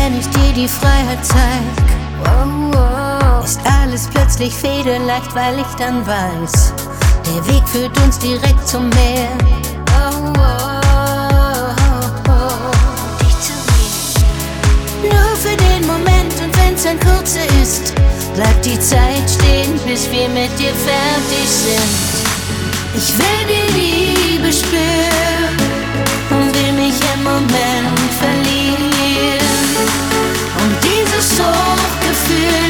wenn ich dir die Freiheit zeig, ist alles plötzlich federleicht, weil ich dann weiß, der Weg führt uns direkt zum Meer. Dich zu mir. Nur für den Moment und wenn's ein kurzer ist, bleibt die Zeit stehen, bis wir mit dir fertig sind. Ich will die Liebe spüren und will mich im Moment verlieren. Und dieses Hochgefühl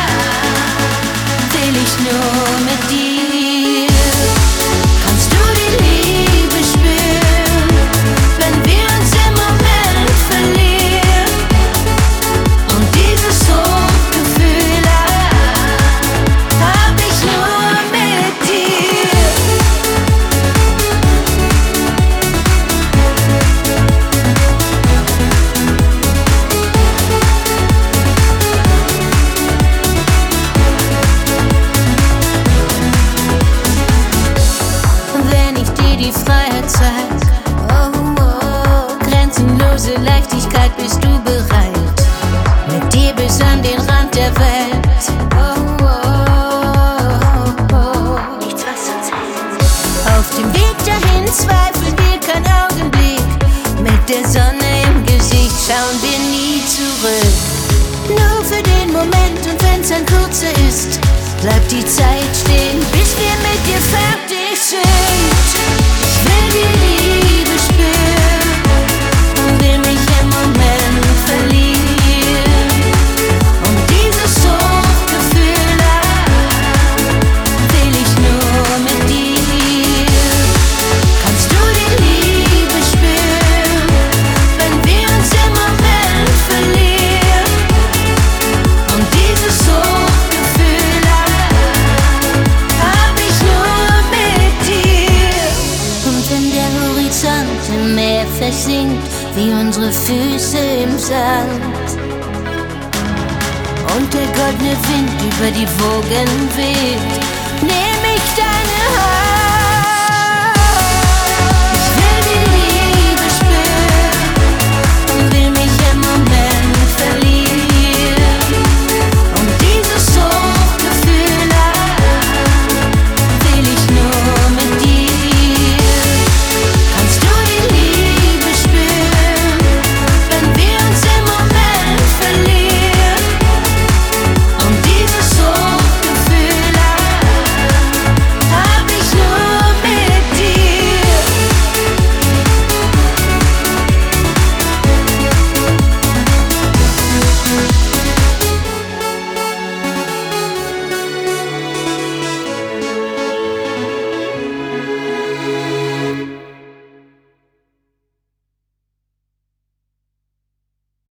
will ich nur mit dir. Kannst du die Liebe spüren, wenn wir uns im Moment verlieren? Und dieses Hochgefühl hab ich nur mit dir. Die Freiheit zeigt, grenzenlose Leichtigkeit, bist du bereit, mit dir bis an den Rand der Welt. Nichts was uns hält. Auf dem Weg dahin zweifeln wir kein Augenblick, mit der Sonne im Gesicht schauen wir nie zurück. Nur für den Moment und wenn's ein kurzer ist, bleibt die Zeit stehen, bis wir mit dir fertig sind. Ich will die Liebe spüren und will mich im Moment verlieren. Und dieses Hochgefühl will ich nur mit dir. Kannst du die Liebe spüren, wenn wir uns im Moment verlieren? Und dieses Hochgefühl hab ich nur mit dir. Und wenn der Horizont im Meer versinkt, wie unsere Füße im Sand, und der goldene Wind über die Wogen weht,